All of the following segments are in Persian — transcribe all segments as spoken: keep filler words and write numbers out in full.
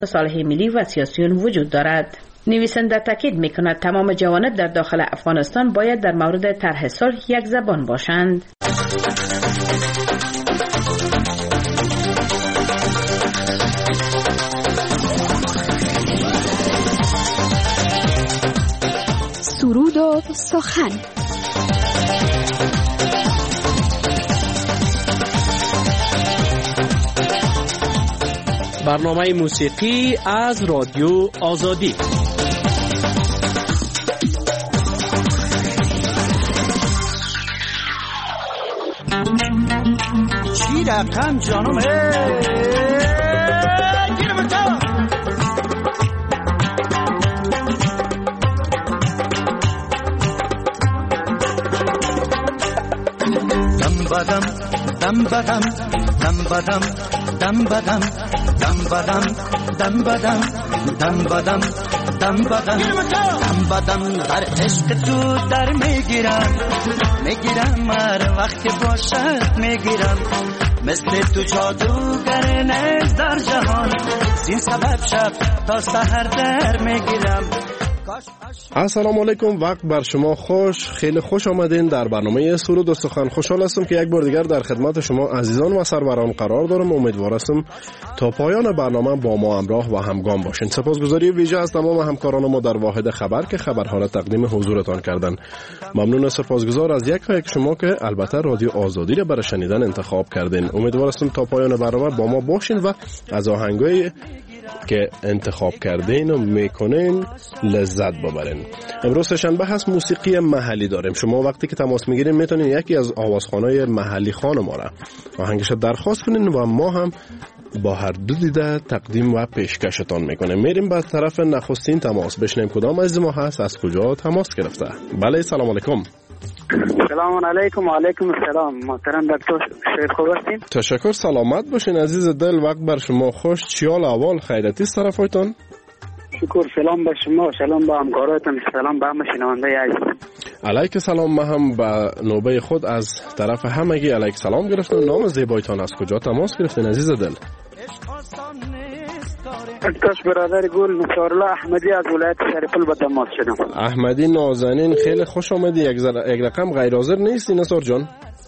مصالح ملی و سیاسیون وجود دارد. نویسنده تاکید میکند تمام جوانب در داخل افغانستان باید در مورد طرح صلح یک زبان باشند. سرود و سخن. برنامه موسیقی از رادیو آزادی. چی رفتم جانمه گیرم تا دم بدم دم بدم دم بدم دم بدم دم بدم دم بدم دم بدم دم بدم دم بدم در عشق تو در میگیرم میگیرم هر وقت که باشد میگیرم مثل تو جادوگر نیست در جهان زین سبب شب تا سحر در میگیرم. السلام علیکم، وقت بر شما خوش. خیلی خوش آمدین در برنامه سرود و سخن. خوشحال هستم که یک بار دیگر در خدمت شما عزیزان و سروران قرار دارم. امیدوار هستم تا پایان برنامه با ما همراه و همگام باشین. سپاسگزاری ویژه از تمام همکاران ما در واحد خبر که خبرها را تقدیم حضورتان کردن. ممنون و سپاسگزار از یک یک شما که البته رادیو آزادی را برای شنیدن انتخاب کردین. امیدوار هستم تا پایان برنامه با ما باشین و از آهنگای که انتخاب کردین و میکنین لذت ببرین. امروز شنبه هست، موسیقی محلی داریم. شما وقتی که تماس میگیرین میتونین یکی از آوازخوانای محلی خان ما را آهنگش درخواست کنین و ما هم با هر دو دیده تقدیم و پیشکشتان میکنیم. میریم به طرف نخستین تماس، بشنیم کدام عزیز ما هست، از کجا تماس گرفته. بله، سلام علیکم. سلام علیکم. و علیکم السلام. محترم دکتر، شاید خوب هستین؟ تشکر، سلامت باشین عزیز دل. وقت بر شما خوش. چیال اول خیرتی است طرفایتان؟ شکر. سلام به شما، سلام به همکارایتان، سلام به همه شنونده عزیز. علیک سلام. ما هم به نوبه خود از طرف همگی علیک سلام گرفتم. نام زیبایتان از کجا تماس گرفتین عزیز دل؟ اکتاش برادر گل نصارالله احمدی از ولایت شریف به تماس شدم. احمدی نازنین، خیلی خوش آمدی. یک, یک رقم غیر حاضر نیستی نصار جان؟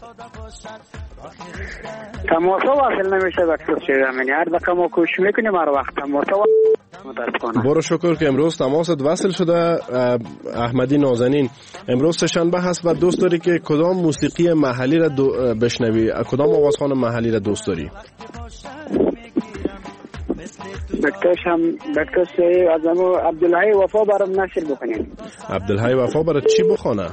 تماسا واصل نمیشه دکتر شیرم، یعنی هر دقیقه ما کوشش میکنیم هر وقت تماسا متاسفانه. برو شکر که امروز تماست وصل شده. احمدی نازنین، امروز سه‌شنبه هست و دوست داری که کدام موسیقی محلی را بشنوی؟ کدام آوازخوان محلی را دوست داری؟ دکتر هم دکتر سی از امو عبدالحی وفا برام نشر بکنیم. عبدالحی وفا برای چی بخونه؟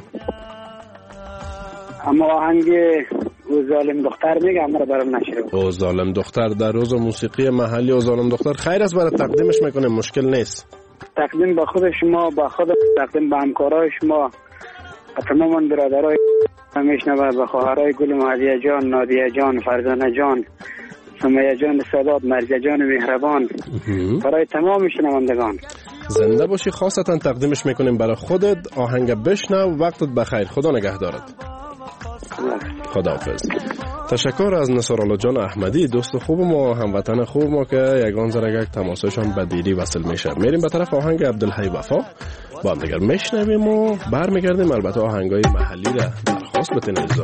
اما آهنگ او ظالم دختر میگه، اما برام نشر بکنیم. او ظالم دختر در روز موسیقی محلی او ظالم دختر خیر است، برای تقدیمش میکنیم، مشکل نیست. تقدیم به خود شما، به خود تقدیم به همکارای شما، به تمام برادرای میشنوه، به خواهرای گل مهدیه جان، نادیه جان، فرزانه جان، سمیه جان سادات، مرجع جان مهربان، برای تمام شنوندگان. زنده باشی. خاصتا تقدیمش میکنیم برای خودت. آهنگ بشنو. وقتت بخیر. خدا نگهدارت. خداحافظ. تشکر از نصارالله جان احمدی، دوست خوب ما، هموطن خوب ما که یگان زرگک تماسشان به دیری وصل میشه. میریم به طرف آهنگ عبدالحی وفا، با هم دیگر میشنویم و برمیگردیم. البته آهنگای محلی را درخواست بتین عزیزان.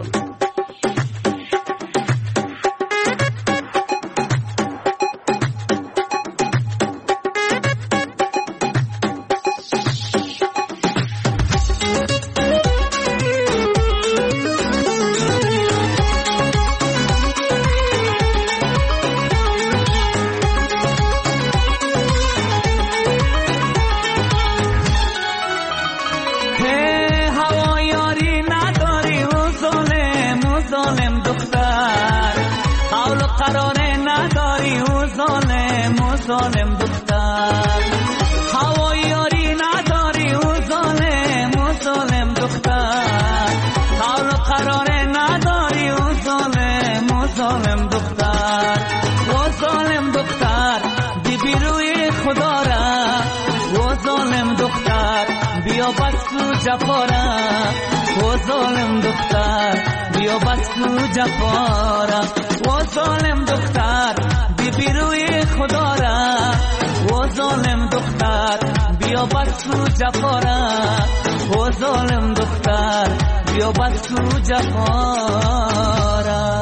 ظالم دختر هوای یاری نداری او ظالم او ظالم دختر حال و قرار نداری او ظالم او ظالم دختر او ظالم دختر بی روی خدا را او ظالم دختر بیا بس کو جفا را او ظالم دختر بیا بس کو جفا را او ظالم دختر بی روی خدا را و بیا بس تو جفارا او ظالم دختر بیا بس تو جفارا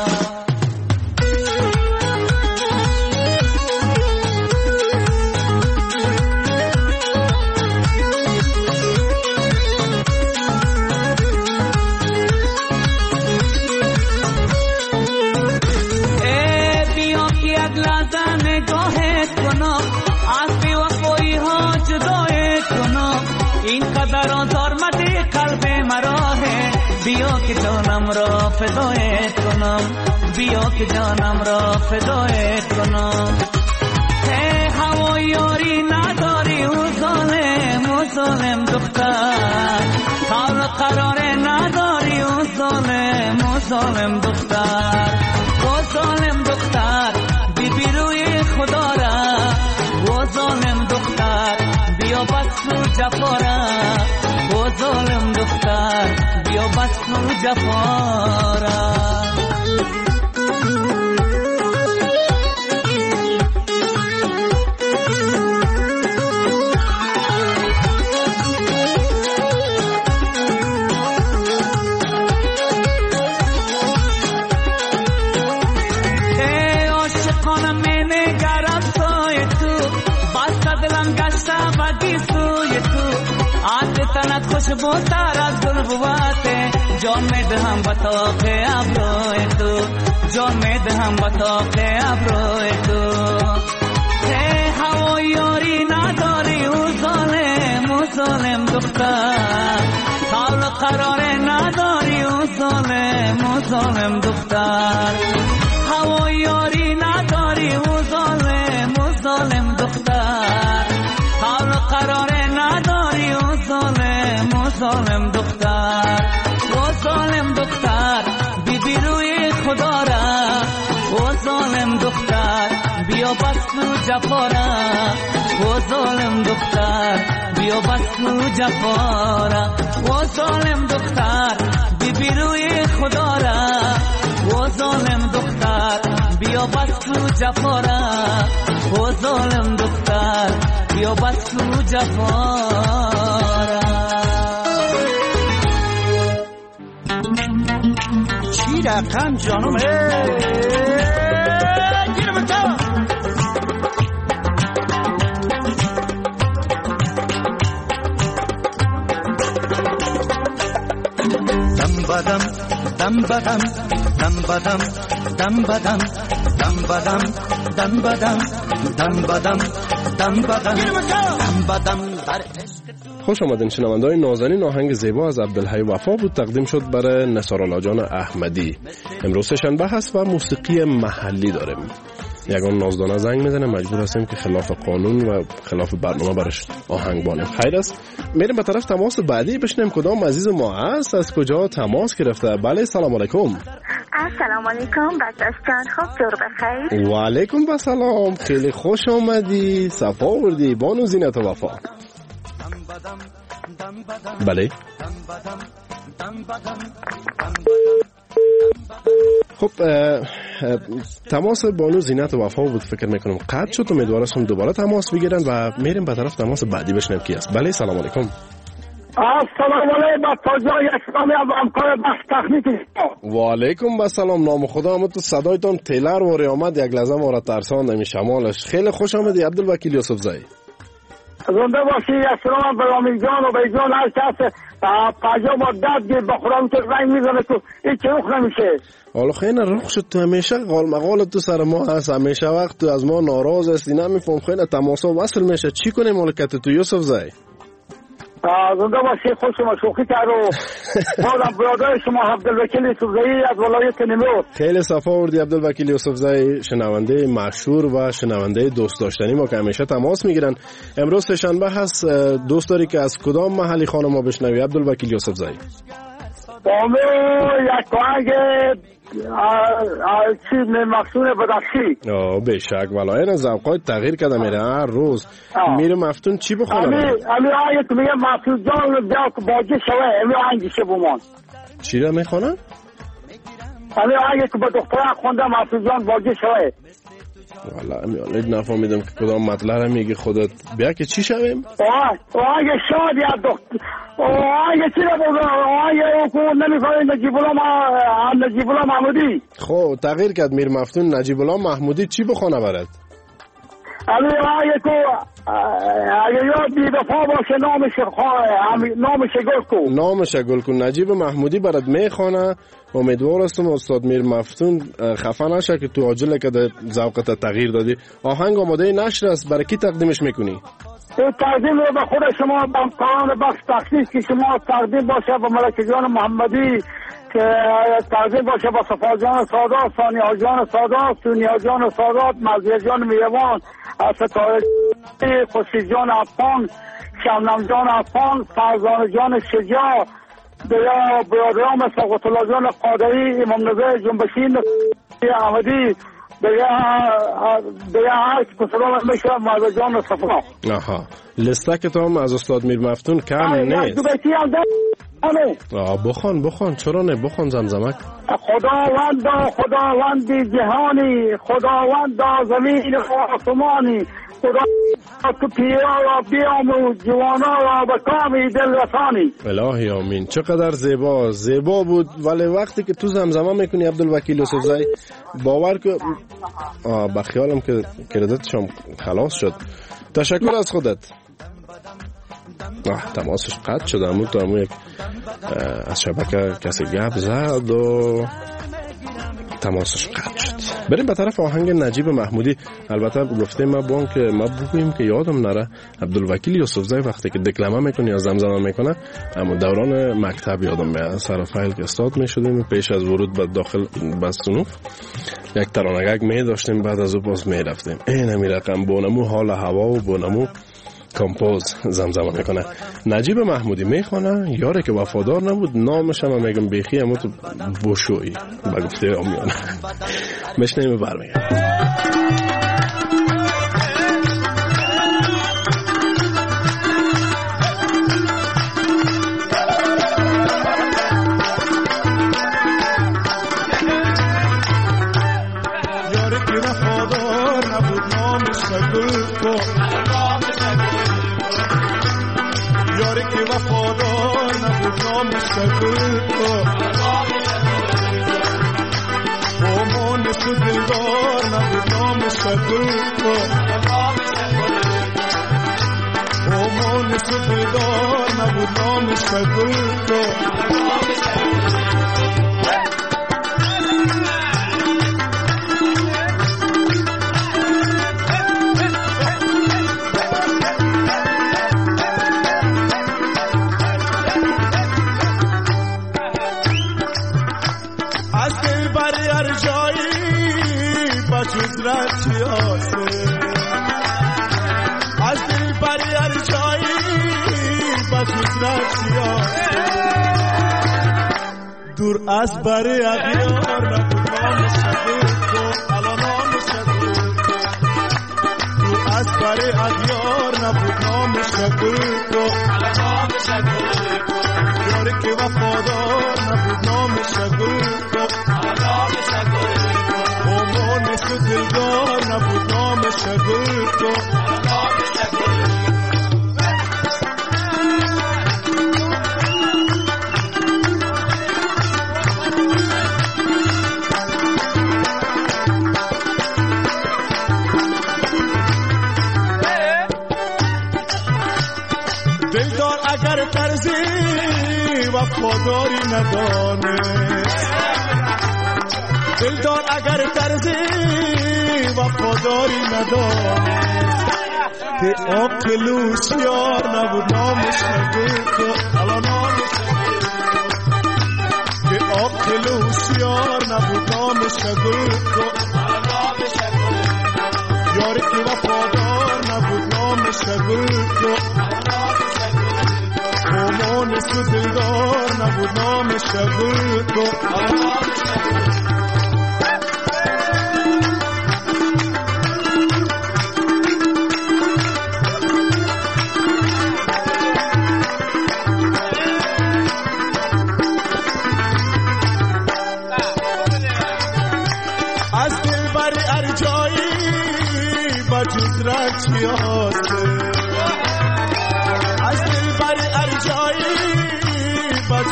بیا که جانم را فدایت کنم بیا که جانم را فدایت کنم ای هوا یاری نداری او ظالم او ظالم دختر حال قرار نداری او ظالم او ظالم دختر او ظالم دختر بی بی روی خدا را او ظالم دختر بیا بس تو جفارا او ظالم دختر بیا بس تو جفارا ای عاشقانم می نگرم سوی تو بس دلم گشته بدی سوی تو عطر تنت خوشبو تر از گل بواته جان می دهم بطاق ابروی تو جان می دهم بطاق ابروی تو ای هوا یاری نداری او ظالم او ظالم دختر حال قرار نداری او ظالم او ظالم دختر هوا یاری نداری او ظالم او ظالم دختر حال قرار نداری او ظالم او ظالم دختر او ظالم دختر بی بی روی خدا را او ظالم دختر بیا بس تو جفارا او ظالم دختر بیا بس تو جفارا او ظالم دختر بی بی روی خدا را او ظالم دختر بیا بس تو جفارا او ظالم دختر بیا بس تو جفارا چی رقم جانم گیرم تا دم بدم دم بدم دم بدم دم بدم دم بدم دم بدم دم بدم دم بدم دم بدم در خوش آمدین شنونده‌های نازنین. آهنگ زیبا از عبدالحی وفا بود، تقدیم شد برای نثار جان احمدی. امروز شنبه هست و موسیقی محلی داریم. یگان نازدانه زنگ میزنه، مجبور هستیم که خلاف قانون و خلاف برنامه برش آهنگ بانیم. خیر است، میریم به طرف تماس بعدی بشنیم کدام عزیز ما هست، از کجا تماس گرفته. بله سلام علیکم. السلام علیکم برداشت جان، خوب جور بخیر. و علیکم بسلام، خیلی خوش آمدی، صفا وردی بانو زینت و وفا. بله خب تماس بانو زینت و وفا بود، فکر میکنم قطع شد. امیدوارم دوباره تماس بگیرن و میریم به طرف تماس بعدی بشنیم کی است. بله سلام علیکم. السلام علیکم تاجای اسلامی و همکار بخش تخنیکی. و علیکم السلام. نام خدا هم تو صدایتان تیلر واری آمد، یک لحظه ما را ترساند نمی شمالش. خیلی خوش آمدی عبدالوکیل یوسف زایی. زنده باشی. اسلام برامین جان و بیجان هر کس پاجا با داد گیر بخورم که رنگ میزنه تو این چه رخ نمیشه. حالا خیلی رخ شد، تو همیشه قال مقال تو سر ما هست، همیشه وقت تو از ما ناراض هستی، نمیفهم خیلی تماسا وصل میشه. چی کنیم مالکت تو یوسف زایی؟ زنده باشی. خوش شما شوخی کرو. مادم برادر شما عبدالوکیل یوسف زایی از ولایت نیمروز. خیلی صفا وردی عبدالوکیل یوسف زایی، شنونده مشهور و شنونده دوست داشتنی ما که همیشه تماس میگیرن. امروز سه‌شنبه هست، دوست داری که از کدام محلی خانم ما بشنوی عبدالوکیل یوسف زایی؟ بامو یک آهنگ چیز مفتون بدخشی. آه بشک والا این ذوقات تغییر کرده میره هر روز. میره مفتون چی بخونه؟ امی امی آیت میگه مفتون جان بیا باجه شوه. امی آهنگ چه بومان چی را میخونه؟ امی آیت با دختره خونده مفتون جان باجه شوه. والا امیال نفهمیدم که کدام مطلب رو میگی خودت. بیا که چی شویم؟ آه آه یه شاد یا دکتر آه یه چی رو بگم آه یه حکومت نمیخواه نجیب الله نجیب الله محمودی. خب تغییر کرد میر مفتون. نجیب الله محمودی چی بخونه برد؟ علی آیه کو اگه یاد بی دفاع باشه نامش نامش گل کن نامش گل کن. نجیب محمودی برات میخونه. امیدوار هستم استاد میر مفتون خفه نشه که تو عاجله که ذوقت تغییر دادی. آهنگ آماده نشر است، برای کی تقدیمش میکنی؟ این تقدیم رو به خود شما به امکان بخش تخصیص که شما تقدیم باشه به ملک جان محمدی، که تقدیم باشه با صفا جان سادات، ثانیه جان سادات، دنیا جان سادات، مزیه جان میوان، ستاره خوشی جان افغان، شمنم جان افغان، فرزان جان شجاع، بیا برادرام سقط الله جان قادری، امام نظر جنبشین احمدی، بیا بیا هر که سلام میشه مزیه جان صفا. آها لسته که تو هم از استاد میر مفتون کم نیست. آه بخون بخون چرا نه بخون زمزمک. خداوند خداوند جهانی، خداوند زمین و آسمانی، خدا تو پیرا را بیاموز جوانا را به کامی دل رسانی. الهی آمین. چقدر زیبا زیبا بود. ولی وقتی که تو زمزمه میکنی عبدالوکیل یوسفزئی باور که به خیالم که کردتشم خلاص شد. تشکر از خودت. آه تماسش قطع شد. امون تو امون یک از شبکه کسی گپ زد و تماسش قطع شد. بریم به طرف آهنگ نجیب محمودی. البته گفته ما بون که ما بگوییم که یادم نره عبدالوکیل یوسفزئی وقتی که دکلمه میکنه یا زمزمه میکنه اما دوران مکتب یادم میاد. سر فایل که استاد میشدیم پیش از ورود به داخل به صنوف یک ترانگک می داشتیم، بعد از او باز می رفتیم. این می رقم بونمو حال هوا و بونمو کمپوز زمزمه میکنه. نجیب محمودی میخونه یاره که وفادار نبود. نامش هم میگم بیخی اما تو بوشویی با گفته آمیانه. مشنیم برمیگم. یاره که وفادار نبود نامش گل کن. یاری که وفادار نبود نامش گل کن. آمانش دلدار نبود نامش گل کن. آمانش دلدار نبود نامش گل کن. جزرت یاسه از دل بری هر جایی با جزرت یاسه دور از بری اغیار نبود نامش گل کن. الان نامش گل کن. دور از بری اغیار نبود نامش گل کن. الان نامش گل کن. یاری که وفادار نبود نامش گل کن. الان نامش گل کن. تو دلدار نبود نامش گل کن. دلدار اگر طرزی وفاداری ندانست، دلدار اگر طرزی وفاداری ندانست که عقل هوشیار نبود نامش گل کن. الان نامش که عقل هوشیار نبود نامش گل کن. یاری که وفادار نبود نامش گل کن. آمانش دلدار نبود نامش گل کن. از دل بر ارجایی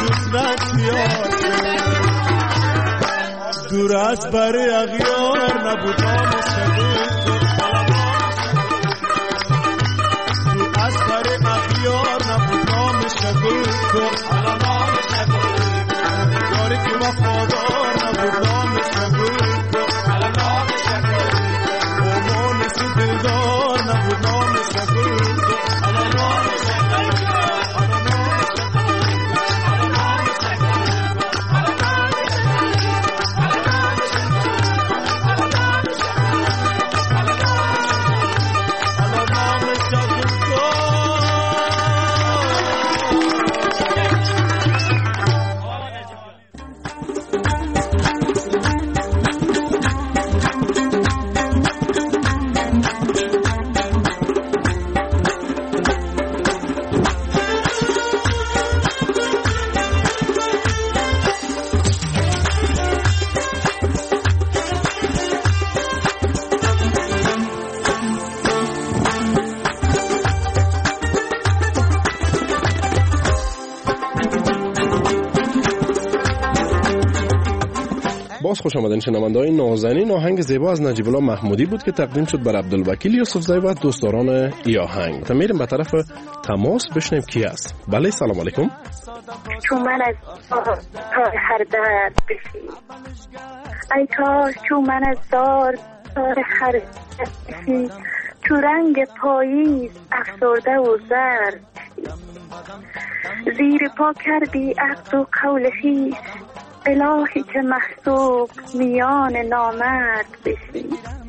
دوست نتیاده دور از برای اغیار نبود نام شده دور از برای اغیار نبود نام شده داری که وفادار نبود نام شده امان سی دلدار نبود نام شده باز خوش آمدین شنونده‌های نازنین. آهنگ زیبا از نجیب الله محمودی بود که تقدیم شد بر عبدالوکیل یوسفزی و دوستداران ای آهنگ. تا میریم به طرف تماس بشنیم کی است. بله سلام علیکم. چون من از تار هر درد بشی ای کاش چون من از دار تار هر درد بشی تو رنگ پاییز افسرده و زرد زیر پا کردی عقد و قول خویش الهی که محسوب میان نامرد بشی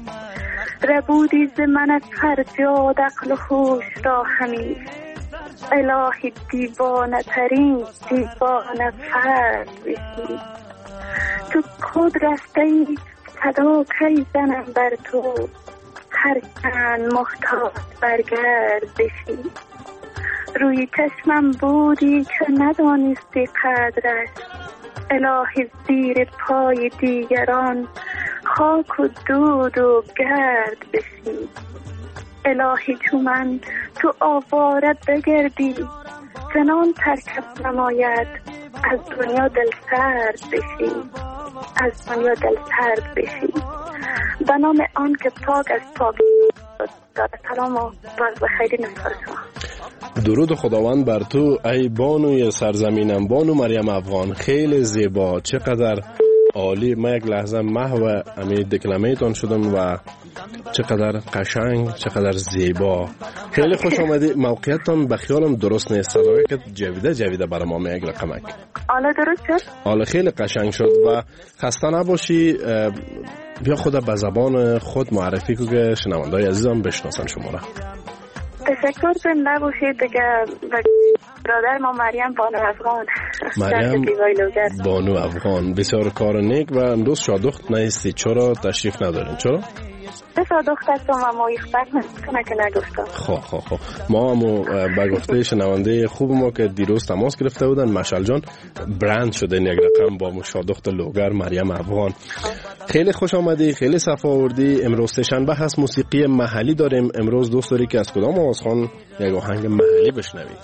ربودی ز من از فرجاد عقل و خوش را همیش الهی دیوانه ترین دیوانه فرد بشی تو خود رفته ای صدا کی زنم بر تو هر چند محتاج برگرد بشی روی چشمم بودی که ندانستی قدرش الهی زیر پای دیگران خاک و دود و گرد بشی الهی تو من تو آواره بگردی چنان ترکب نماید از دنیا دل سرد بشی از دنیا دل سرد بشی به نام آن که پاک از پاک داده سلام و باز بخیری نصفر شما. درود خداوند بر تو ای بانوی سرزمینم، بانو مریم افغان. خیلی زیبا، چقدر عالی. من یک لحظه محو امی دکلمیتان شدم و چقدر قشنگ، چقدر زیبا. خیلی خوش آمدی. موقعیتان به خیالم درست نیست، صدایی که جویده جویده برای ما میگه رقمک. حالا درست شد؟ حالا خیلی قشنگ شد و خسته نباشی. بیا خود به زبان خود معرفی کو که شنونده‌های عزیزم بشناسن شما را. تشکر زنده باشید دیگه. برادر ما مریم بانو افغان. مریم بانو افغان، بسیار کار نیک. و امروز شادخت نیستی، چرا تشریف ندارین؟ چرا؟ شادخت هستم اما اخبار نکنه که نگفتم. خب خب خب ما همو به گفته شنونده خوب ما که دیروز تماس گرفته بودن، مشعل جان برند شده یک رقم با شادخت لوگر مریم افغان. خیلی خوش آمدی، خیلی صفا آوردی. امروز سه‌شنبه هست، موسیقی محلی داریم. امروز دوست داری که از کدام آوازخوان یک آهنگ محلی بشنوی؟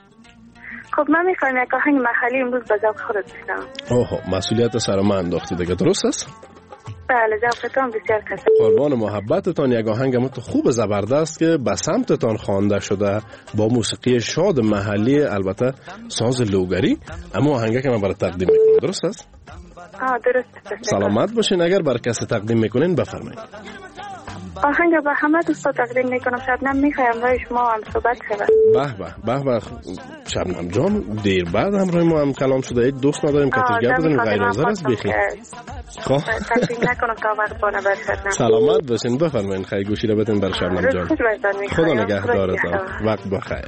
خب من میخوایم یک آهنگ محلی امروز به ذوق خودت بشنوم. اوه، مسئولیت سر من انداختی دیگه، درست است؟ بله، ذوقتان بسیار تشکر. قربان محبتتان. یک آهنگ مت خوب زبردست که به سمتتان خوانده شده با موسیقی شاد محلی، البته ساز لوگری. اما آهنگی که من برای تقدیم میکنم درست است؟ آه درست. سلامت باشین. اگر برای کسی تقدیم میکنین بفرمایید. آهنگ به همه دوستا تقدیم میکنم. شبنم میخوایم برای شما هم صحبت شود. به به به به شبنم جان، دیر بعد همراه ما هم کلام شده. یک دوست نداریم که تو گپ بزنیم، غیر حاضر است بیخی. خب تقدیم نکنم تا وقت بانه بر شبنم. سلامت باشین، بفرمایید. خیلی گوشی رو بدین برای شبنم جان. خدا نگهدارتان. وقت بخیر.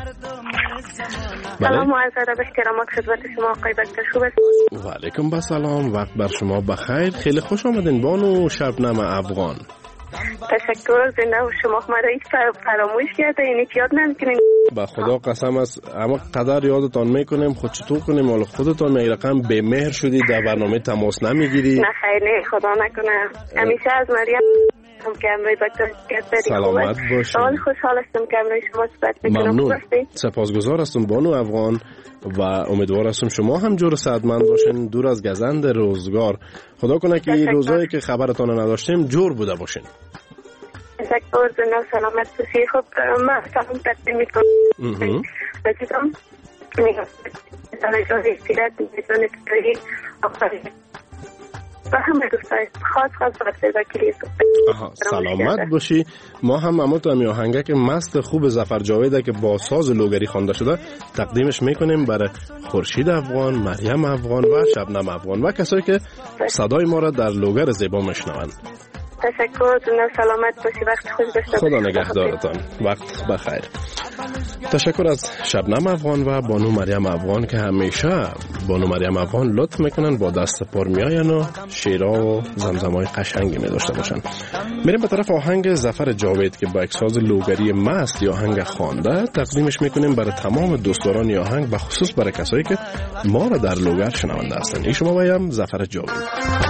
سلام و عرض ادب و احترامات خدمت شما آقای بکتر. خوب است؟ و علیکم السلام. وقت بر شما بخیر. خیلی خوش آمدین بانو شبنم افغان. تشکر. زنده و شما مرا هیچ فراموش کرده، اینی که یاد نمیکنیم. با خدا قسم است، اما قدر یادتان میکنیم. خود چطور کنیم؟ حالا خودتان می رقم به مهر شدی، در برنامه تماس نمیگیری. نه خیر، نه خدا نکنه. همیشه از مریم هستم که امروز با تو گفتاری. سلامت باشید. حال خوشحال هستم که امروز شما صحبت میکنم. ممنون. سپاسگزار هستم بانو افغان و امیدوار هستم شما هم جور صحتمند باشین، دور از گزند روزگار. خدا کنه که این روزایی که خبرتان نداشتیم جور بوده باشین. تشکر. زنده سلامت باشی. خب من سلام تقدیم میکنم. بچه‌ام میگم سلام استیراد میتونه توی آخری و همه دوستای خاص خاص وقتی وکیلی آها سلامت باشی. ما هم اموت امی آهنگه که مست خوب ظفر جاویده که با ساز لوگری خوانده شده تقدیمش میکنیم برای خورشید افغان، مریم افغان و شبنم افغان و کسایی که صدای ما را در لوگر زیبا میشنوند. تشکر. زنده سلامت باشی. وقت خوش داشته خدا نگهدارتان. وقت بخیر. تشکر از شبنم افغان و بانو مریم افغان که همیشه بانو مریم افغان لطف میکنن با دست پر میاین و شیرا و زمزمای قشنگی می داشته باشن. میریم به طرف آهنگ ظفر جاوید که با یک ساز لوگری مست یا آهنگ خوانده تقدیمش میکنیم برای تمام دوستداران آهنگ و خصوص برای کسایی که ما را در لوگر شنونده هستند. این شما بایم ظفر جاوید.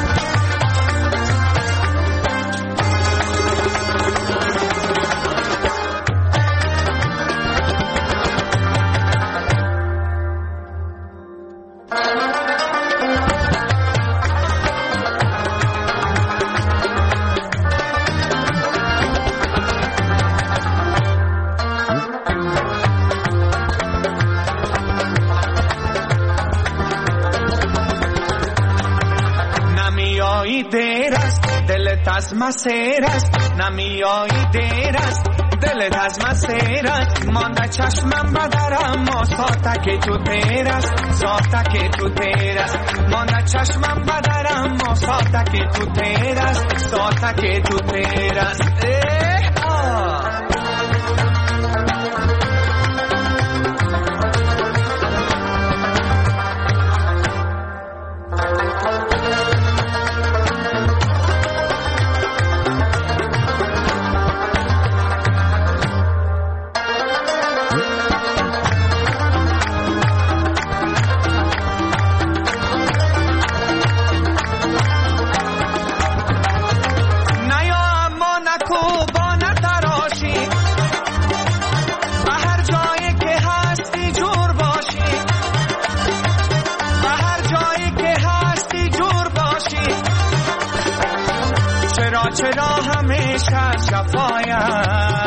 از مسیر است نمیایی دیر است دلت از مسیر است مانده چشمم بدرم ما ساته که تو تیر است ساته که تو تیر است مانده چشمم بدرم ما ساته که تو تیر است ساته که تو تیر است اه آه چرا همیشه شفایت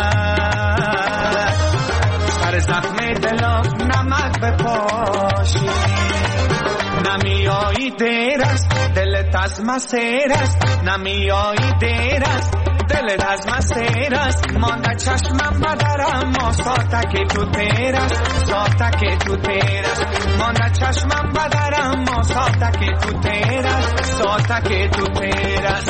سر زخم دلات نمک بپاشی نمیایی دیر است دلت از مسیر است نمیایی دیر است دلت از مسیر است مانده چشمم بدرم ما ساته که تو تیر است ساته که تو تیر است مانده چشمم بدرم ما ساته که تو تیر است ساته که تو تیر است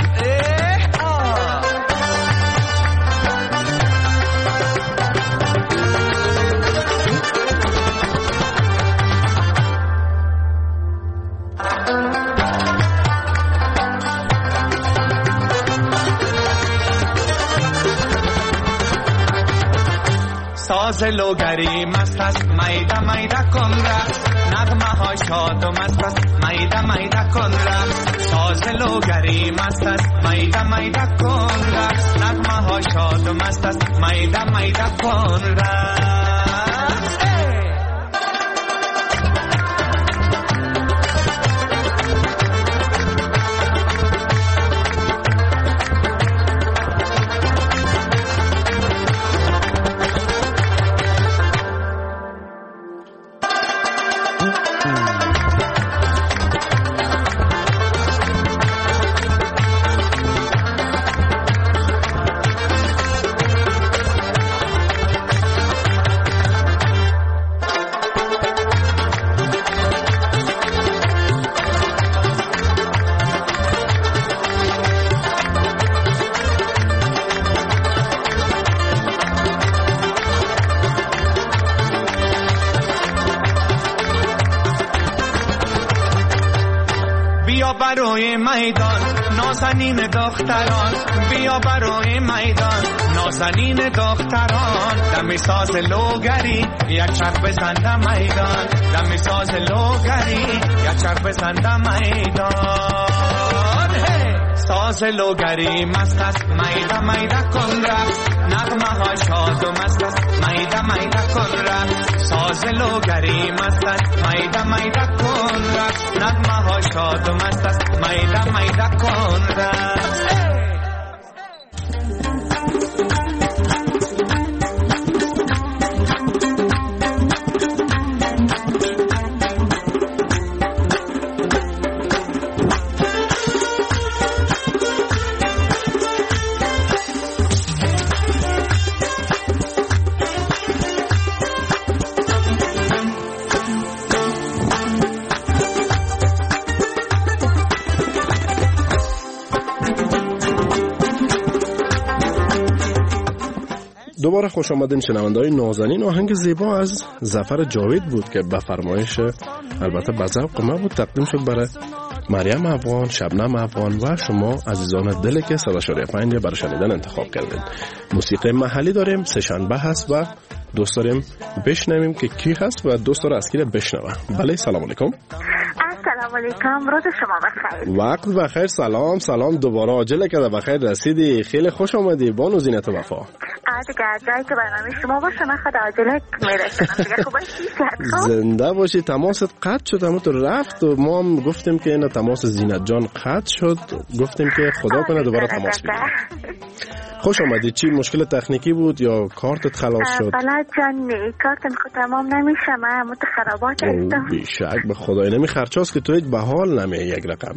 ساز لوگری مست است میده میده کن رقص نغمه های شاد و مست است میده میده کن رقص ساز لوگری مست است میده میده کن رقص نغمه های شاد و مست است میده میده کن رقص برای میدان نازنین دختران بیا برای میدان نازنین دختران دم ساز لوگری یک چرخ بزنده میدان دم ساز لوگری یک چرخ بزنده میدان ساز لوگری مست است میده میده کن رقص نغمه ها شاد و مست است میده میده کن رقص ساز لوگری مست است میده میده کن رقص نغمه ها شاد و مست است میده میده کن رقص دوباره خوش آمدین شنونده‌های نازنین. آهنگ زیبا از ظفر جاوید بود که به فرمایش البته به ذوق ما بود تقدیم شد برای مریم افغان، شبنم افغان و شما عزیزان دلی که صد و چهار و پنج برای شنیدن انتخاب کردین. موسیقی محلی داریم، سه شنبه هست و دوست داریم بشنویم که کی هست و دوست داره از کی بشنوه. بله سلام علیکم. سلام علیکم، روز شما بخیر. وقت بخیر. سلام سلام دوباره عاجله که بخیر رسیدی. خیلی خوش آمدی بانو زینت وفا. دیگه جایی که برنامه شما باشه من خود عاجله میرسونم دیگه. خوب باشی؟ زنده باشی. تماست قطع شد اما تو رفت و ما هم گفتیم که این تماس زینت جان قطع شد، گفتیم که خدا کنه دوباره تماس بگیریم. خوش آمدی. چی مشکل تکنیکی بود یا کارتت خلاص شد؟ بله جان کارتم خود تمام نمیشه، من مت خرابات هستم. بیشک به خدای نمی خرچاست که تو هیچ به حال نمی یک رقم.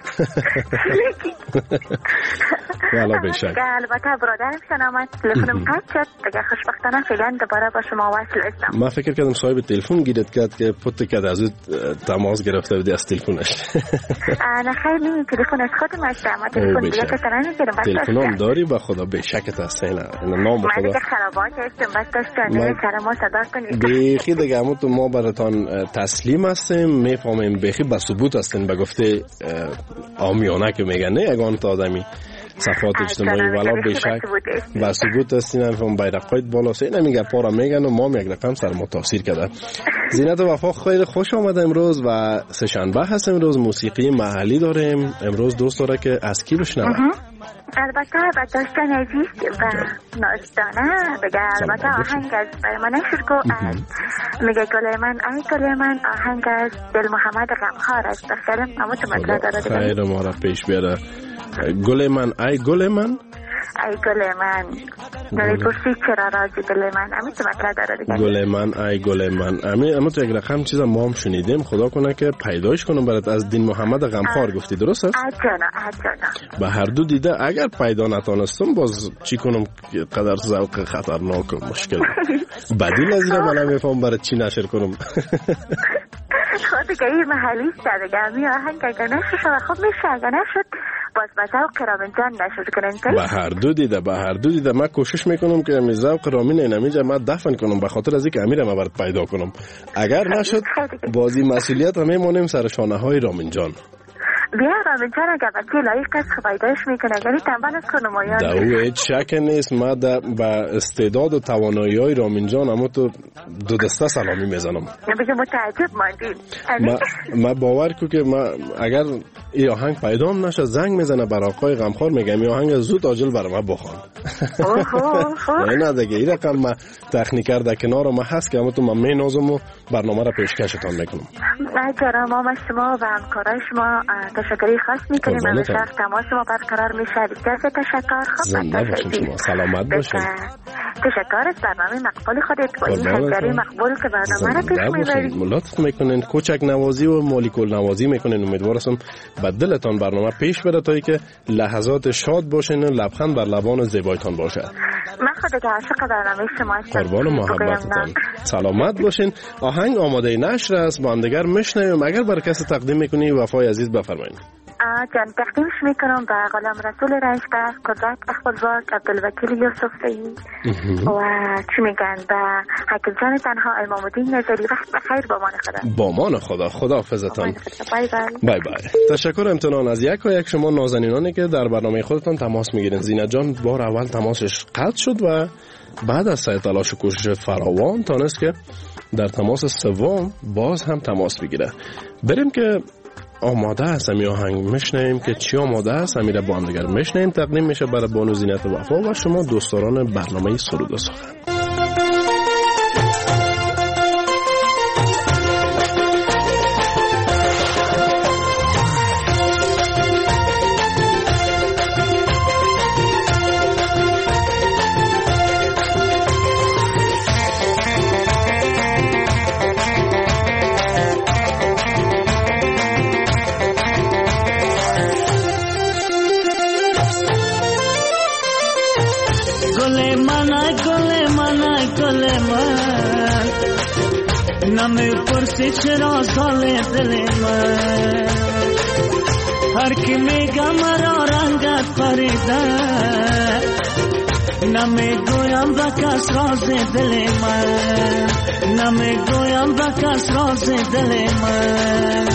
والا بیشک. البته برادرم شنامت تلفنم قطع شد دیگه. خوشبختانه فعلا دوباره با شما وصل هستم. من فکر کردم صاحب تلفن گیرت کرد که پت کرد از اون تماس گرفته بودی از تلفنش. نه خیر نمی تلفن از خودم هستم. من تلفن دیگه کسی نمیگیرم. تلفنم داری به خدا بیشکت هست. اینا نام به خدا. من دیگه خرابات هستم بس داشتن سر ما صدا کنید. بیخی دیگه همون تو ما براتان تسلیم هستیم، میفهمیم بیخی به ثبوت هستین به گفته عامیانه که میگن نه یگان تا آدمی صفات اجتماعی والا بیشک به ثبوت هستین. هم بیرقایت بالا سه نمیگه پارا میگن و ما یک رقم سر ما تاثیر کرده. زینت وفا خیلی خوش آمده امروز و سه شنبه هست. امروز موسیقی محلی داریم. امروز دوست داره که از کی بشنوه؟ البته با داشتن عزیز و نازدانه بگه. البته آهنگ از برای من نشر کو از میگه گل من ای گل من، آهنگ از دل محمد غمخوار است. بخیرم اما تو مطلع داره دیگه. خیر ما را پیش بیاره. گل من ای گل من ای گل من داری پرسی چرا راجی گل من امی تو مطلع داره دیگه. گل من ای گل من امی اما تو یک رقم چیزا ما هم شنیدیم. خدا کنه که پیدایش کنم برات. از دین محمد غمخوار گفتی درست است؟ اجانا اجانا به هر دو دیده. اگر پیدا نتانستم باز چی کنم قدر ذوق خطرناک و مشکل بدیل از اینه من نمیفهم برای چی نشر کنم. خود دیگه این محلی است دیگه. امی آهنگ اگه نشد خب میشه، اگه نشد باز به ذوق رامین جان نشد کنن. به هر دو دیده به هر دو دیده من کوشش میکنم که امی ذوق رامین اینمیجا من دفن کنم به خاطر از اینکه امیر ما برات پیدا کنم. اگر نشد بازی مسئولیت هم میمونیم سر شانه های رامین جان. بیا رامین جان اگه بچه لایق است پیدایش میکنه یعنی تنبل کنم و دو هیچ شک نیست. ما با استعداد و توانایی های رامین جان اما تو دو دسته سلامی میزنم. بگه متعجب ماندیم. ما ما باور کو که ما اگر این آهنگ پیدا هم نشه زنگ میزنه بر آقای غمخوار میگم این آهنگ زود عاجل برای ما بخوان. نه دیگه این رقم ما تکنیکر در کنار ما هست که اما تو من مینازم و برنامه را پیشکشتان میکنم. اجرام ما شما و همکارای شما تشکری خاص میکنیم. همیشه تماس ما برقرار میشه. بسیار تشکر. خب زنده باشین شما. سلامت باشین. تشکر از برنامه مقبول خودت با این همکاری مقبول که برنامه را پیش میبرید. لطف میکنین کوچک نوازی و مالیکول نوازی میکنین. امیدوارم به دلتان برنامه پیش بره تا اینکه لحظات شاد باشین و لبخند بر لبان زیبایتان باشه. من خود که عاشق برنامه شما هستم. قربان محبتتان. سلامت باشین. آهنگ آماده نشر است. با هم دیگر میشنویم. اگر برای کسی تقدیم میکنی وفای عزیز بفرمایید. جان تقدیمش میکنم به غلام رسول رشته، قدرت اخبارباک، عبدالوکیل یوسفی و چی میگن به حکیم جان تنها، امام الدین نظری. وقت بخیر. با مان خدا. با مان خدا. خدا حافظتان. بای بای. بای بای. تشکر امتنان از یک و یک شما نازنینانی که در برنامه خودتان تماس میگیرین. زینت جان بار اول تماسش قطع شد و بعد از سعی تلاش و کوشش فراوان تانست که در تماس سوم باز هم تماس بگیره. بریم که آماده است می آهنگ میشنیم که چی آماده است امیره با هم دیگر میشنیم. تقدیم میشه برای بانو زینت وفا و شما دوستداران برنامه سرود و سخن. نمی پرسی چرا سال دل من، هر کی میگه مرا رنگت پریده، نمی گویم به کس راز دل من، نمی گویم به کس راز دل من.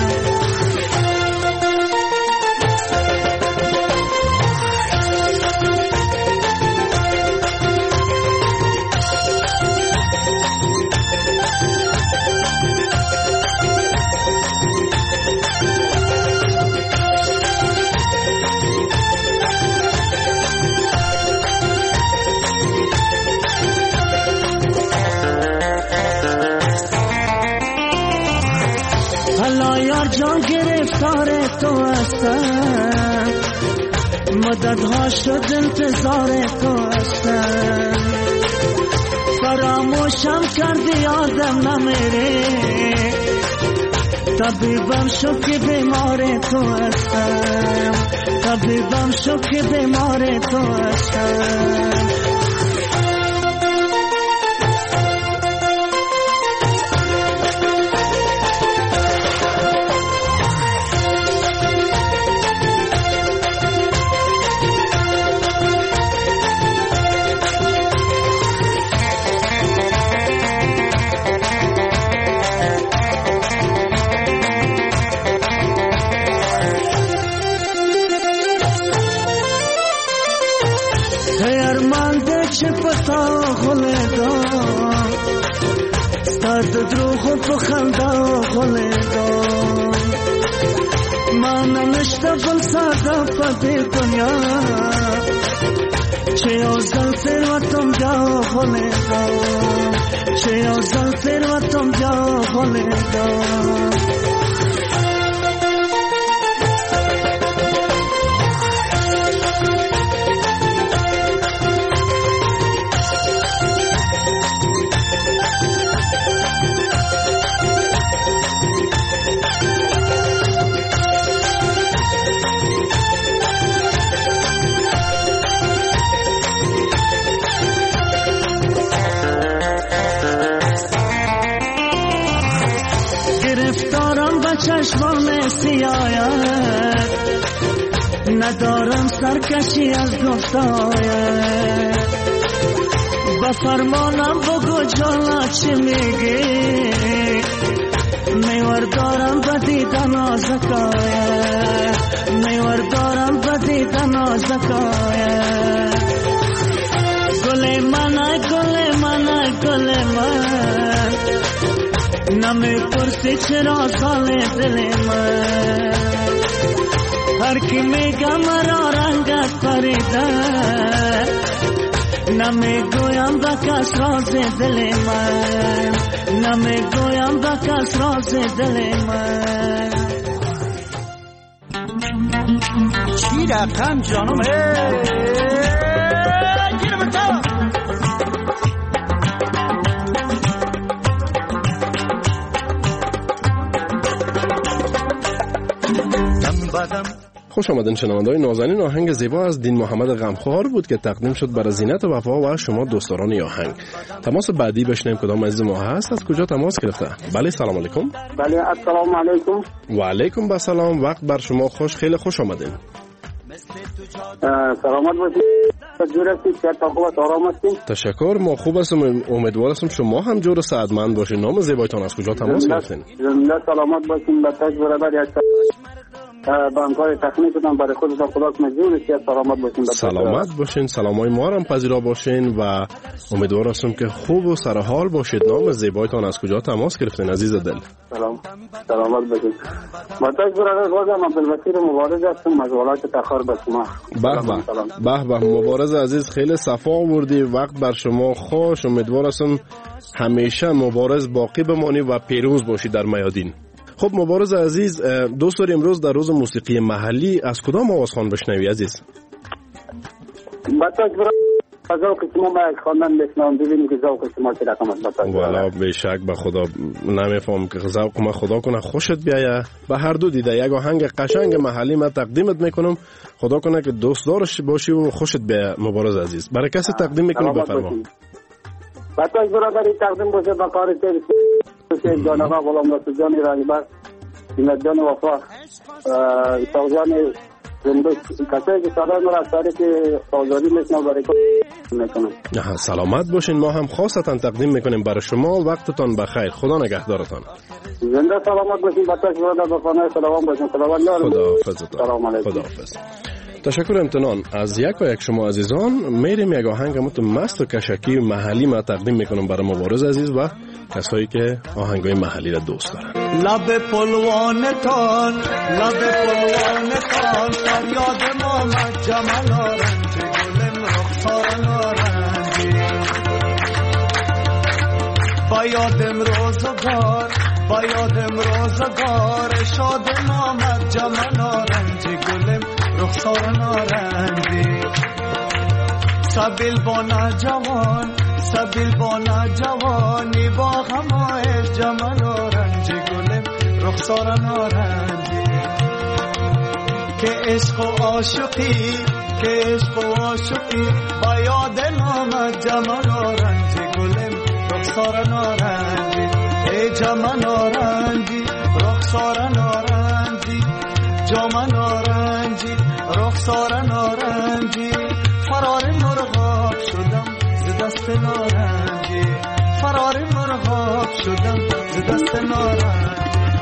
جان گرفتار تو هستم، مددها شد انتظار تو هستم، فراموشم کردی یادم نمیره، طبیبم شد که بیمار تو هستم، طبیبم شد که بیمار تو هستم. ستاد دروغ و خنده خلیدا، من نشته بل ساده پدی دنیا، چه یازل ثروتم جا خلیدا، چه یازل ثروتم جا خلیدا. چشمان سیاید ندارم سرکشی از گفتاید، با فرمانم بگو جانا چی میگی، میور دارم بدیدن آزکاید، میور دارم بدیدن آزکاید. گل من گل من گل من، نمی پرسی چرا سال دل من، هر کی میگه مرا رنگت پریده، نمی گویم به کس راز دل من، نمی گویم به کس راز دل من. چی رقم جانم گیر بتا خوش آمدین شنونده‌های نازنین. آهنگ زیبا از دین محمد غمخوار بود که تقدیم شد برای زینت وفا و شما دوستداران آهنگ. تماس بعدی بشنیم کدام عزیز ما هست، از کجا تماس گرفته. بله سلام علیکم. بله السلام علیکم. و علیکم با سلام. وقت بر شما خوش، خیلی خوش آمدین. سلامت باشید. جور هستید؟ چه خوب است؟ آرام هستید؟ تشکر، ما خوب هستیم. امیدوار هستم شما هم جور سعادتمند باشید. نام زیبایتان از کجا تماس گرفتین؟ زنده سلامت باشین. بتاش برادر یک با همکار تکنیکتان برای خودتان خدا کنه جور سیاد سلامت باشین. سلامت باشین، سلامای ما هم پذیرا باشین و امیدوار هستم که خوب و سرحال باشید. نام زیبایتان از کجا تماس گرفتین عزیز دل؟ سلام، سلامت باشید. ماتاج برادر بازم عبدالوکیل مبارز هستم، مشغولات تاخر به شما. به به به به مبارز عزیز، خیلی صفا آوردی، وقت بر شما خوش. امیدوار هستم همیشه مبارز باقی بمانی و پیروز باشی در میادین. خب مبارز عزیز، دوست داری امروز در روز موسیقی محلی از کدام آوازخوان بشنوی عزیز؟ ماتاج برادر ذوق شما ما خواندن بشنوم، ببینیم که ذوق شما چه رقم است. والا به شک به خدا نمیفهم که ذوق ما خدا کنه خوشت بیایه. به هر دو دیده یک آهنگ قشنگ محلی من تقدیمت میکنم، خدا کنه که دوست دارش باشی و خوشت بیایه. مبارز عزیز برای کسی تقدیم میکنی بفرما. ماتاج برادر تقدیم باشه به کار تیر جان آقا غلام رسول جان رهبر، زینت جان وفا، اسحاق جان زندگی، کسایی که صدای مرا از طریق آزادی میشنو برای میکنم. سلامت باشین، ما هم خاصتا تقدیم میکنیم برای شما. وقتتان بخیر، خدا نگهدارتان. زنده سلامت باشین. باتاش برادر بخانه سلام باشین. خدا حافظتان. خدا حافظ. تشکر امتنان از یک و یک شما عزیزان. میریم یک آهنگ مت مست و کشکی محلی ما تقدیم میکنم برای مبارز عزیز و کسایی که آهنگای محلی را دوست دارن. لب پلوانتان، لب پلوانتان، فریاد محمد جمال آرنج گلم رخسار نارنجی. با یادم روزگار، با یادم روزگار، شاد محمد جمال آرنج گلم رخسار نارنجی. سبیل بانا جوان، سبیل بانا جوانی، با همای جمال آرنج گلم رخسار نارنجی. که عشق و عاشقی، که عشق و عاشقی، با یاد نام جمال آرنج گلم رخسار نارنجی. ای جمال آرنجی رخسار نارنجی، جمال آرنجی رخسار نارنجی. فرار مرغاب شدم ز دست نارنجی، فرار مرغاب شدم ز دست نارنجی.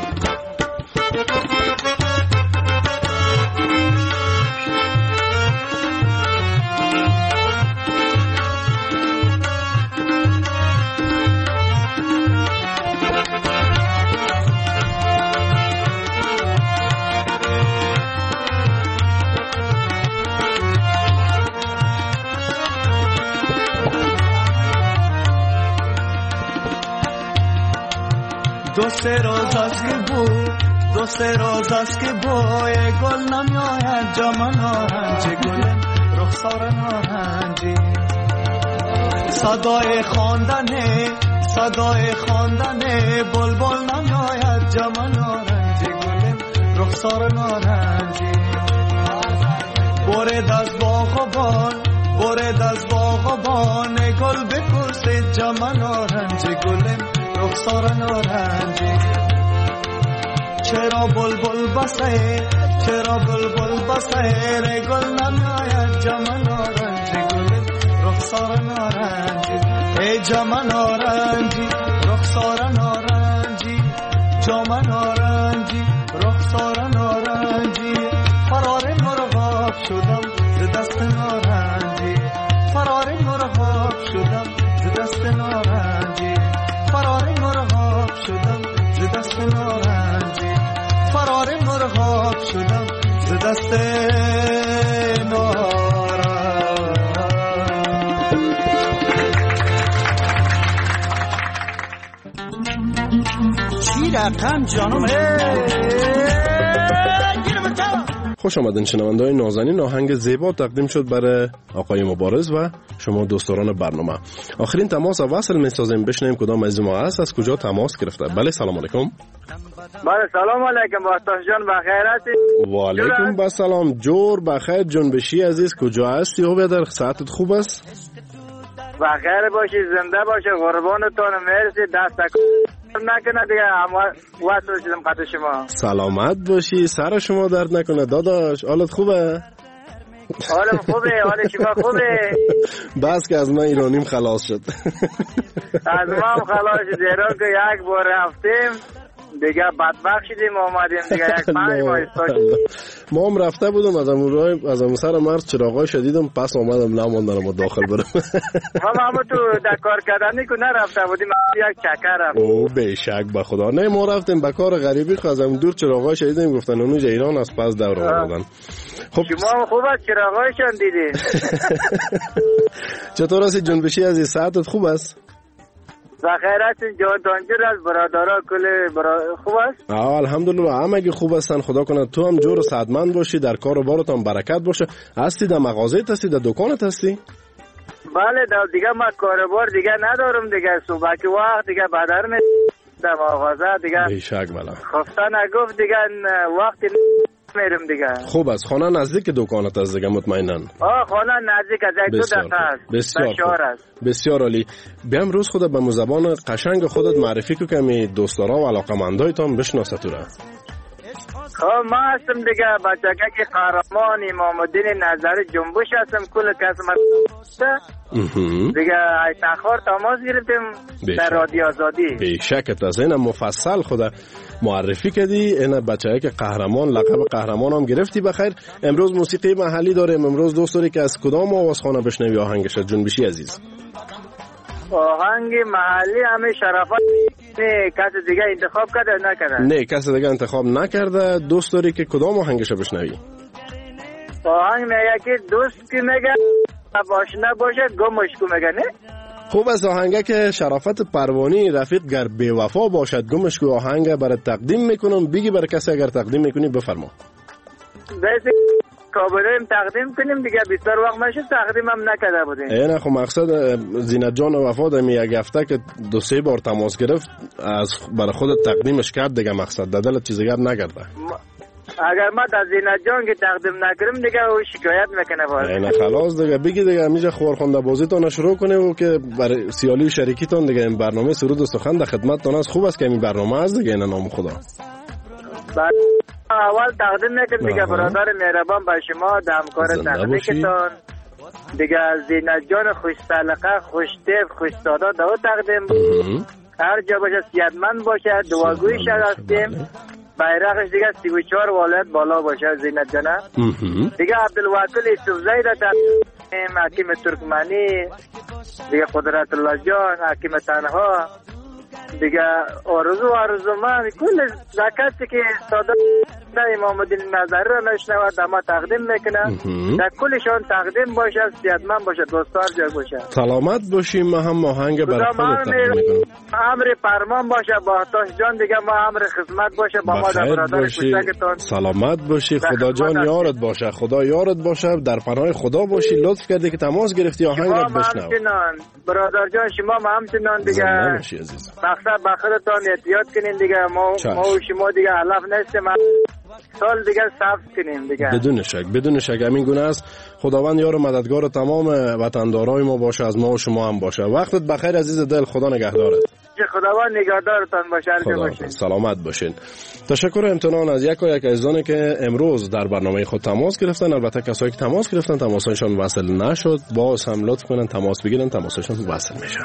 دو سه روز است که بو، دو سه روز است که بوی گل نمیاید جمال آرنجی گلم رخسار نارنجی. صدای خواندنه، صدای خواندنه، بلبل نمیاید جمال آرنجی گلم رخسار نارنجی. برد از باغبان، برد از باغبان، گل بپرسید جمال آرنجی گلم رخسار نارنجی. چرا بلبل بسه، چرا بلبل بسه، گل نمیاید جمال آرنجی گلم رخسار نارنجی. ای جمال آرنجی رخسار نارنجی، جمال آرنجی رخسار نارنجی. فرار مرغاب شدم ز دست نارنجی، فرار مرغاب شدم ز دست نارنجی. فرار مرغاب شدم ز دست نارنجی، فرار مرغاب شدم ز دست نارنجی. چی رقم جانم خوش آمدین شنونده‌های نازنین. آهنگ زیبا تقدیم شد برای آقای مبارز و شما دوستداران برنامه. آخرین تماس وصل می‌سازیم، بشنویم کدام از ما است، از کجا تماس گرفته. بله سلام علیکم. بله سلام علیکم باتاش جان، بخیر هستی؟ و علیکم با سلام، جور بخیر جان بشی عزیز. کجا هستی و بدر ساعتت خوب است؟ بخیر باشی، زنده باشی، قربانتون، مرسی. دست نکنه دیگه، اما واسه شدم خاطر شما. سلامت باشی، سر شما درد نکنه داداش. حالت خوبه؟ حالم خوبه، حال شما خوبه؟ بس که از من ایرانیم خلاص شد. از ما هم خلاص شد، ایران که یک بار رفتیم دیگه بدبخت شدیم اومدیم دیگه یک پنج ماه استاج. ما هم رفته بودم از امون راه از امون سر مرز چراغای شدیدم پس آمدم نماندم و داخل برم. ما هم تو در کار کردنی که نرفته بودیم یک چکر رفتیم. او بیشک به خدا نه ما رفتیم به کار غریبی خو از امون دور چراغای شدیدم گفتن اونجا ایران از پس دور آوردن. خب شما خوب است چراغایشان دیدین. چطور هستی جنبشی عزیز ساعتت خوب است؟ بخیر هستین جان دانجور از برادرها کل برا... خوب است؟ آه الحمدلله همگی خوب هستن خدا کنه تو هم جور و سعادتمند باشی در کار و بارت هم برکت باشه. هستی در مغازه‌ت هستی در دکانت هستی؟ بله دیگه ما کاروبار دیگه ندارم دیگه صبح که وقت دیگه بدر می در مغازه دیگه بیشک بله خفته نگفت دیگه وقتی میرم دیگه. خوب است خانه نزدیک دکانت است دیگه مطمئناً. آه خانه نزدیک از یک دو دقیقه است. بسیار است. بسیار عالی. بیام روز خودت به زبان قشنگ خودت معرفی کو که می دوستارا و علاقمندایتان بشناسه تو را. خب ما هستم دیگه بچگی که قهرمان امام الدین نظری جنبش هستم کل کس ما دیگه تاخر تماس گرفتیم در رادیو آزادی. بیشک از این مفصل خدا معرفی کردی این بچه‌ای که قهرمان لقب قهرمان هم گرفتی. بخیر امروز موسیقی محلی داریم. امروز دوست داری که از کدام آوازخانه بشنوی آهنگش جنبشی عزیز؟ آهنگ محلی همه شرافت نه کس دیگه انتخاب کرده نکرده. نه کس دیگه انتخاب نکرده. دوست داری که کدام آهنگش بشنوی؟ آهنگ میگه که دوست که میگه آشنا باشه گمش کو میگه نه. خوب از آهنگه که شرافت پروانی رفیق گر بی وفا باشد گمش کو آهنگ برای تقدیم میکنم. بگی برای کسی اگر تقدیم میکنی بفرما. بیسی کابریم تقدیم کنیم دیگه بیشتر وقت نشد تقدیم هم نکرده بودیم. اینه خب مقصد زینت جان وفا دمی یک هفته که دو سه بار تماس گرفت از برای خودت تقدیمش کرد دیگه مقصد دادل چیزی گر نگرده. اگر ما در زینت جان که تقدیم نکریم دیگه او شکایت میکنه باز. اینه خلاص دیگه بگی دیگه میشه خورخونده بازی تان شروع کنه و که برای سیالی شریکی تان دیگه این برنامه سرود و سخن در خدمت تان است. خوب است که این برنامه است دیگه این نام خدا. بعد اول تقدیم نکرد دیگه برادر مهربان به شما در همکار تقدیمتان دیگه زینت جان خوش سلیقه خوش طیف خوش ساده دو تقدیم هر جا باشه صحتمند باشه دعاگوی شد هستیم بیرقش دیگه سی و چهار ولایت بالا باشه زینت جانه دیگه عبدالوکیل یوسفزی را تقدیم حکیم ترکمنی دیگه قدرت الله جان حکیم تنها دیگه آرزو آرزو من کل زکاتی که ساده امام الدین نظری را نشنود اما تقدیم میکنه در کلشان تقدیم باشه صحتمند باشه دوستار جای باشه سلامت باشیم. ما هم آهنگ برای خودت تقدیم میکنم. امر فرمان باشه باهتاش جان دیگه ما امر خدمت باشه با ما در برادر کوچکتون. سلامت باشی خدا جان یارت باشه خدا یارت باشه در پناه خدا باشی. لطف کردی که تماس گرفتی آهنگ را بشنو. برادر جان شما ما همچنان دیگه مقصد با خودتان احتیاط کنین دیگه ما ما و شما دیگه علف نیستیم سال دیگه صبر کنیم دیگه بدون شک بدون شک همین گونه است. خداوند یار و مددگار تمام وطندارای ما باشه از ما و شما هم باشه. وقتت بخیر عزیز دل خدا نگهدارت. خداوند نگهدارتان باشه. خدا سلامت باشین. تشکر امتنان از یک و یک عزیزانی که امروز در برنامه خود تماس گرفتن. البته کسایی که تماس گرفتن تماسشون وصل نشد باز هم لطف کنن تماس بگیرن تماسشون وصل میشه.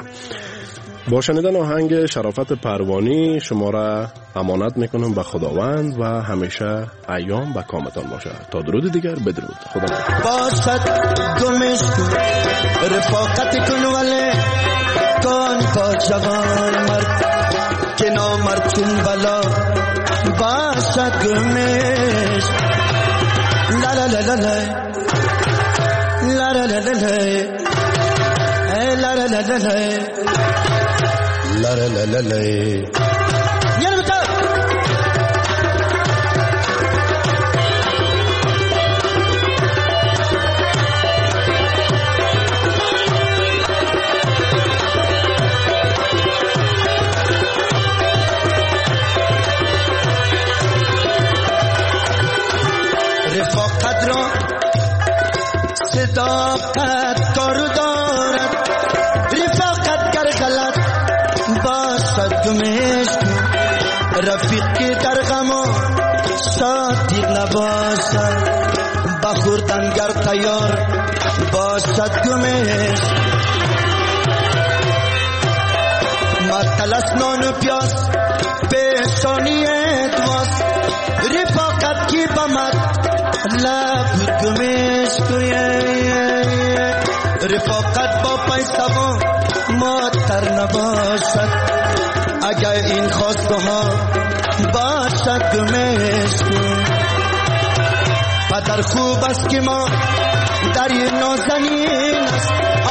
با شنیدن آهنگ شرافت پروانی شما را امانت میکنم به خداوند و همیشه ایام به کامتان باشه. تا درود دیگر بدرود. خدا باشد گمش رفاقت کن ولی کن پا جوان مرد که نامرد چون بلا باشد گمش لا لا لا لا لا لا لا لا لا لا لا لا لا لا لا لا يلا بتا رفاقت را صداقت کار دارد رفاقت گر غلط باشد گمش رفیقی در غم و صادق نباشد بخوردن گر تیار باشد گمش معطل است نان و پیاس پیشانی ادواس رفاقت کی بمد لب گمش کویه رفاقت با پیسه و مادر نباشد اگر این خواسته ها باشد گمش کویه پدر خوب است که ما در این نازنین است